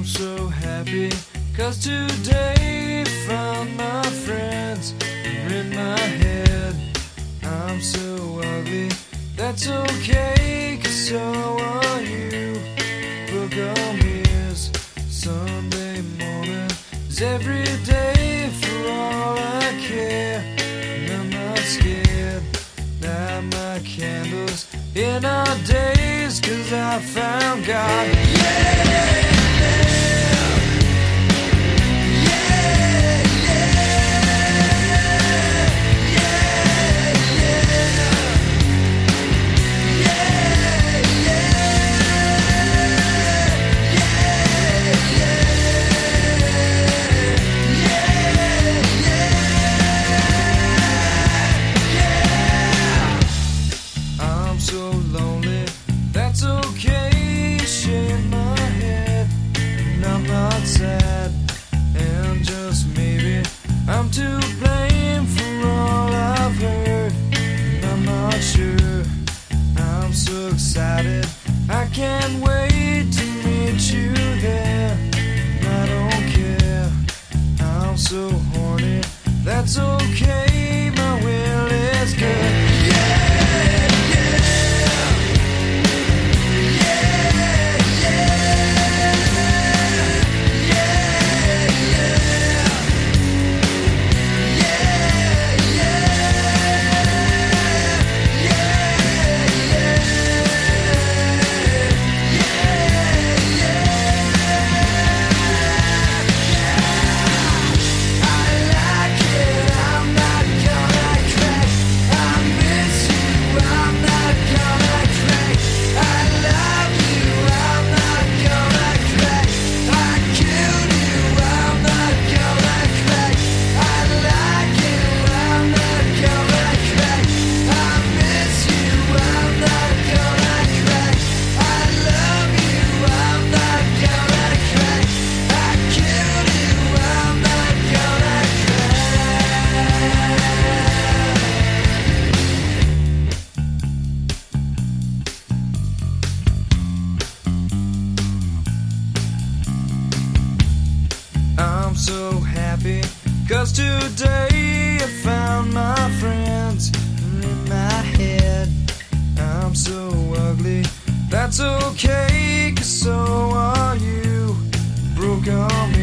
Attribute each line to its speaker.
Speaker 1: so happy, 'cause today found my friends are in my head. I'm so ugly, that's okay, 'cause so are you. Book on is Sunday morning is every day for all I care. And I'm not scared, light my candles in our days, 'cause I found God. Yeah! So lonely, that's okay, shake my head, and I'm not sad, and just maybe I'm to blame for all I've heard, and I'm not sure, I'm so excited, I can't wait to meet you there, and I don't care, I'm so horny, that's okay, my will is good. I'm so happy, 'cause today I found my friends in my head. I'm so ugly, that's okay, 'cause so are you. Broke on